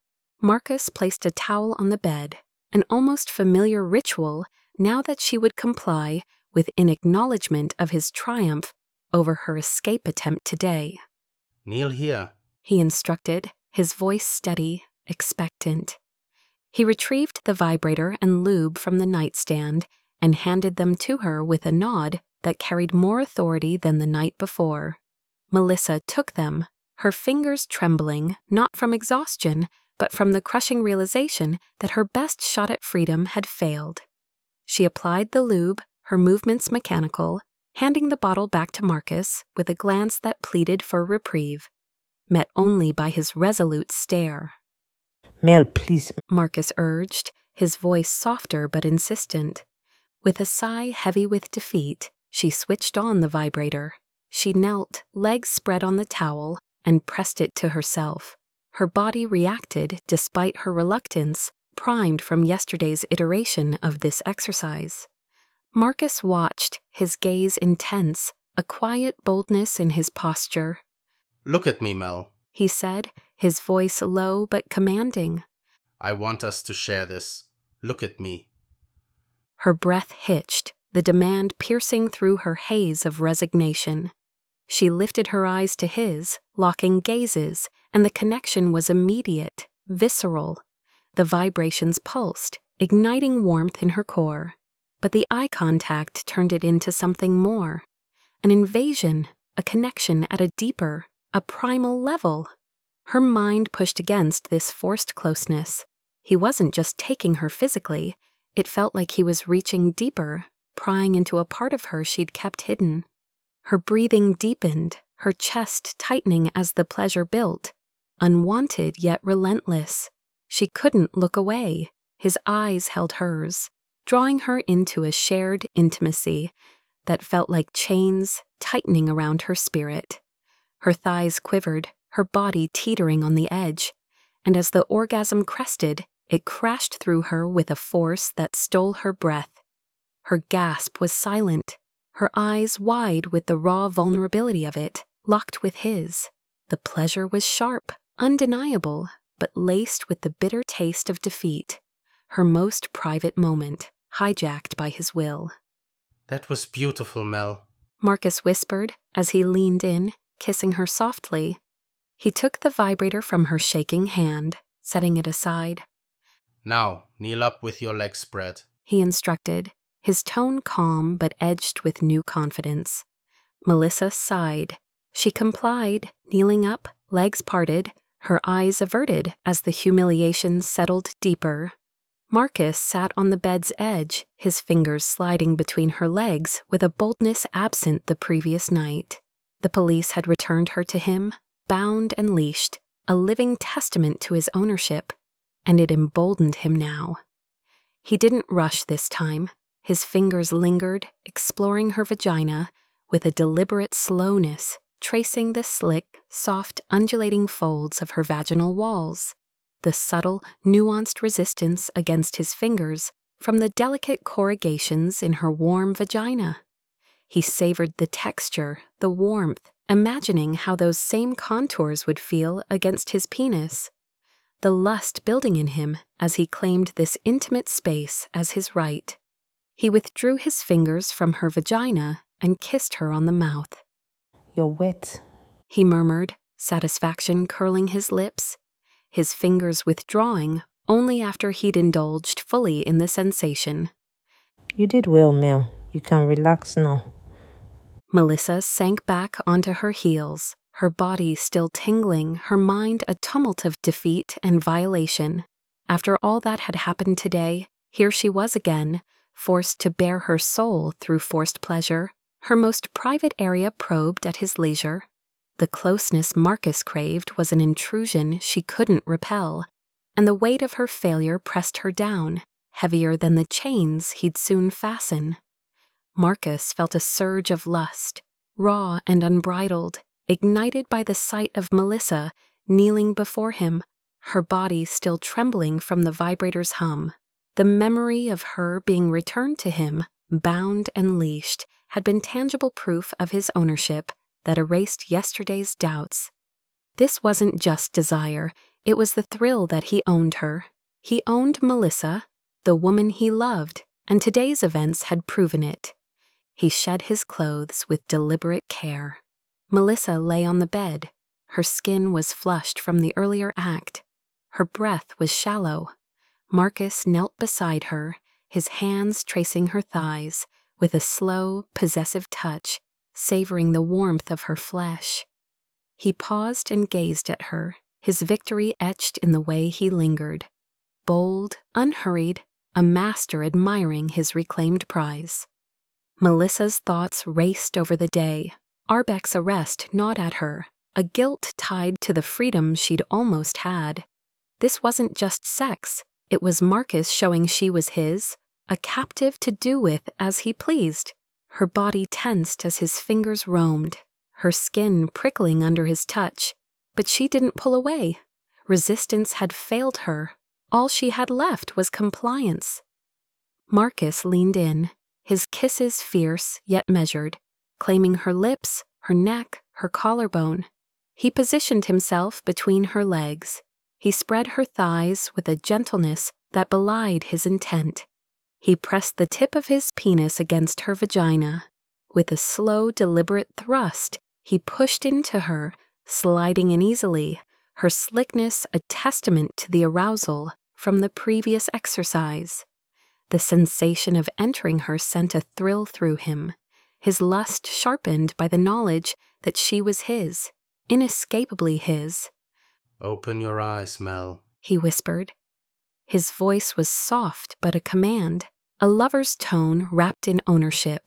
Marcus placed a towel on the bed, an almost familiar ritual now that she would comply with in acknowledgement of his triumph over her escape attempt today. Kneel here, he instructed, his voice steady, expectant. He retrieved the vibrator and lube from the nightstand and handed them to her with a nod that carried more authority than the night before. Melissa took them, her fingers trembling, not from exhaustion, but from the crushing realization that her best shot at freedom had failed. She applied the lube, her movements mechanical, handing the bottle back to Marcus with a glance that pleaded for reprieve, met only by his resolute stare. Mel, please. Marcus urged, his voice softer but insistent. With a sigh heavy with defeat, she switched on the vibrator. She knelt, legs spread on the towel, and pressed it to herself. Her body reacted despite her reluctance, primed from yesterday's iteration of this exercise. Marcus watched, his gaze intense, a quiet boldness in his posture. Look at me, Mel, he said, his voice low but commanding. I want us to share this. Look at me. Her breath hitched, the demand piercing through her haze of resignation. She lifted her eyes to his, locking gazes, and the connection was immediate, visceral. The vibrations pulsed, igniting warmth in her core. But the eye contact turned it into something more. An invasion, a connection at a deeper, a primal level. Her mind pushed against this forced closeness. He wasn't just taking her physically. It felt like he was reaching deeper, prying into a part of her she'd kept hidden. Her breathing deepened, her chest tightening as the pleasure built. Unwanted yet relentless. She couldn't look away. His eyes held hers, drawing her into a shared intimacy that felt like chains tightening around her spirit. Her thighs quivered, her body teetering on the edge, and as the orgasm crested, it crashed through her with a force that stole her breath. Her gasp was silent, her eyes wide with the raw vulnerability of it, locked with his. The pleasure was sharp, undeniable, but laced with the bitter taste of defeat. Her most private moment, hijacked by his will. That was beautiful, Mel, Marcus whispered as he leaned in, kissing her softly. He took the vibrator from her shaking hand, setting it aside. Now, kneel up with your legs spread, he instructed, his tone calm but edged with new confidence. Melissa sighed. She complied, kneeling up, legs parted, her eyes averted as the humiliation settled deeper. Marcus sat on the bed's edge, his fingers sliding between her legs with a boldness absent the previous night. The police had returned her to him, bound and leashed, a living testament to his ownership, and it emboldened him now. He didn't rush this time. His fingers lingered, exploring her vagina with a deliberate slowness, tracing the slick, soft, undulating folds of her vaginal walls. The subtle, nuanced resistance against his fingers from the delicate corrugations in her warm vagina. He savored the texture, the warmth, imagining how those same contours would feel against his penis. The lust building in him as he claimed this intimate space as his right. He withdrew his fingers from her vagina and kissed her on the mouth. You're wet, he murmured, satisfaction curling his lips. His fingers withdrawing only after he'd indulged fully in the sensation. You did well, Mel. You can relax now. Melissa sank back onto her heels, her body still tingling, her mind a tumult of defeat and violation. After all that had happened today, here she was again, forced to bare her soul through forced pleasure, her most private area probed at his leisure. The closeness Marcus craved was an intrusion she couldn't repel, and the weight of her failure pressed her down, heavier than the chains he'd soon fasten. Marcus felt a surge of lust, raw and unbridled, ignited by the sight of Melissa kneeling before him, her body still trembling from the vibrator's hum. The memory of her being returned to him, bound and leashed, had been tangible proof of his ownership that erased yesterday's doubts. This wasn't just desire, It was the thrill that he owned her. He owned Melissa, the woman he loved, and today's events had proven it. He shed his clothes with deliberate care. Melissa lay on the bed. Her skin was flushed from the earlier act. Her breath was shallow. Marcus knelt beside her, his hands tracing her thighs, with a slow, possessive touch, savoring the warmth of her flesh. He paused and gazed at her, his victory etched in the way he lingered. Bold, unhurried, a master admiring his reclaimed prize. Melissa's thoughts raced over the day. Arbeck's arrest gnawed at her, a guilt tied to the freedom she'd almost had. This wasn't just sex, it was Marcus showing she was his, a captive to do with as he pleased. Her body tensed as his fingers roamed, her skin prickling under his touch, but she didn't pull away. Resistance had failed her. All she had left was compliance. Marcus leaned in, his kisses fierce yet measured, claiming her lips, her neck, her collarbone. He positioned himself between her legs. He spread her thighs with a gentleness that belied his intent. He pressed the tip of his penis against her vagina. With a slow, deliberate thrust, he pushed into her, sliding in easily, her slickness a testament to the arousal from the previous exercise. The sensation of entering her sent a thrill through him, his lust sharpened by the knowledge that she was his, inescapably his. "Open your eyes, Mel," he whispered. His voice was soft but a command, a lover's tone wrapped in ownership.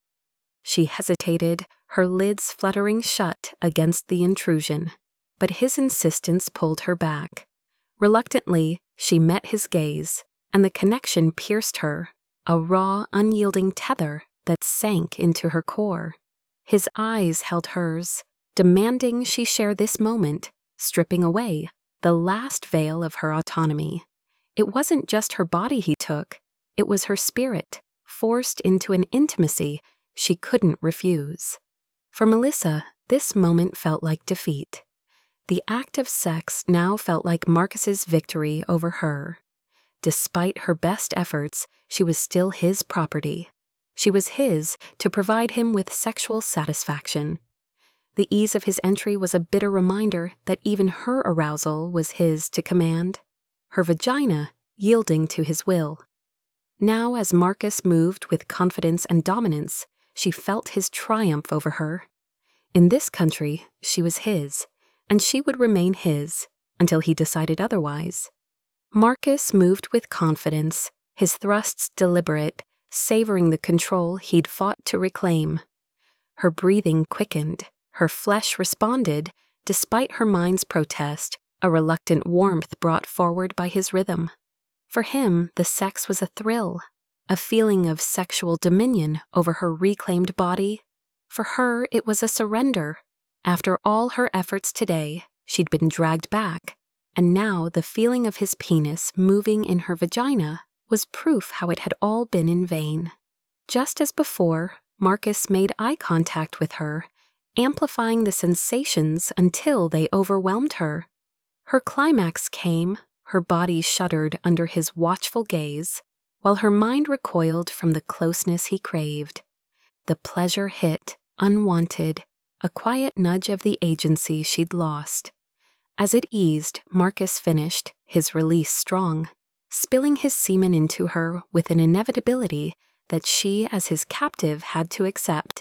She hesitated, her lids fluttering shut against the intrusion, but his insistence pulled her back. Reluctantly, she met his gaze, and the connection pierced her, a raw, unyielding tether that sank into her core. His eyes held hers, demanding she share this moment, stripping away the last veil of her autonomy. It wasn't just her body he took, it was her spirit, forced into an intimacy she couldn't refuse. For Melissa, this moment felt like defeat. The act of sex now felt like Marcus's victory over her. Despite her best efforts, she was still his property. She was his to provide him with sexual satisfaction. The ease of his entry was a bitter reminder that even her arousal was his to command, her vagina yielding to his will. Now, as Marcus moved with confidence and dominance, she felt his triumph over her. In this country, she was his, and she would remain his until he decided otherwise. Marcus moved with confidence, his thrusts deliberate, savoring the control he'd fought to reclaim. Her breathing quickened, her flesh responded, despite her mind's protest, a reluctant warmth brought forward by his rhythm. For him, the sex was a thrill, a feeling of sexual dominion over her reclaimed body. For her, it was a surrender. After all her efforts today, she'd been dragged back, and now the feeling of his penis moving in her vagina was proof how it had all been in vain. Just as before, Marcus made eye contact with her, amplifying the sensations until they overwhelmed her. Her climax came, her body shuddered under his watchful gaze, while her mind recoiled from the closeness he craved. The pleasure hit, unwanted, a quiet nudge of the agency she'd lost. As it eased, Marcus finished, his release strong, spilling his semen into her with an inevitability that she as his captive had to accept.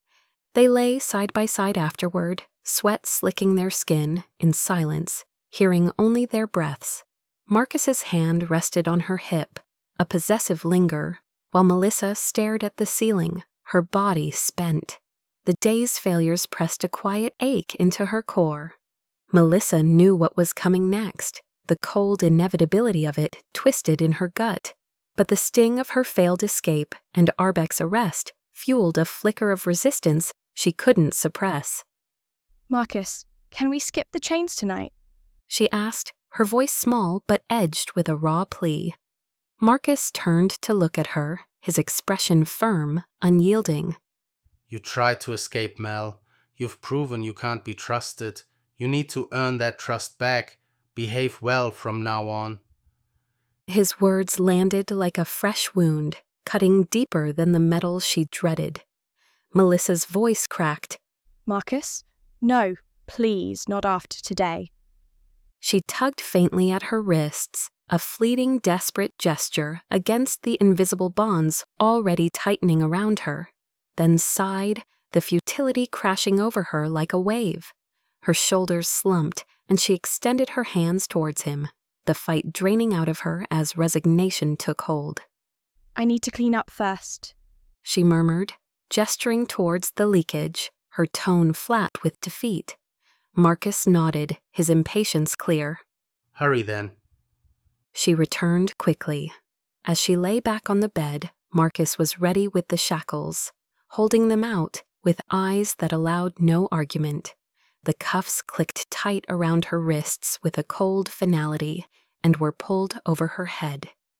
They lay side by side afterward, sweat slicking their skin, in silence, hearing only their breaths. Marcus's hand rested on her hip, a possessive linger, while Melissa stared at the ceiling, her body spent. The day's failures pressed a quiet ache into her core. Melissa knew what was coming next, the cold inevitability of it twisted in her gut, but the sting of her failed escape and Arbeck's arrest fueled a flicker of resistance she couldn't suppress. Marcus, can we skip the chains tonight? She asked, her voice small but edged with a raw plea. Marcus turned to look at her, his expression firm, unyielding. "You tried to escape, Mel. You've proven you can't be trusted. You need to earn that trust back. Behave well from now on. His words landed like a fresh wound, cutting deeper than the metal she dreaded. Melissa's voice cracked. Marcus? No, please, not after today. She tugged faintly at her wrists, a fleeting, desperate gesture against the invisible bonds already tightening around her, then sighed, the futility crashing over her like a wave. Her shoulders slumped, and she extended her hands towards him, the fight draining out of her as resignation took hold. I need to clean up first, she murmured, gesturing towards the leakage, her tone flat with defeat. Marcus nodded, his impatience clear. Hurry then. She returned quickly. As she lay back on the bed, Marcus was ready with the shackles, holding them out with eyes that allowed no argument. The cuffs clicked tight around her wrists with a cold finality and were pulled over her head.